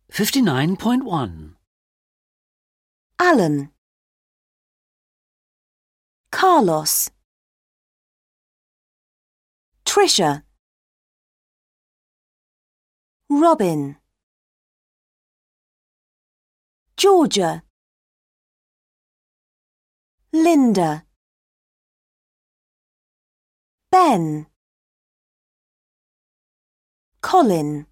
59.1. Alan, Carlos, Tricia, Robin, Georgia, Linda, Ben, Colin.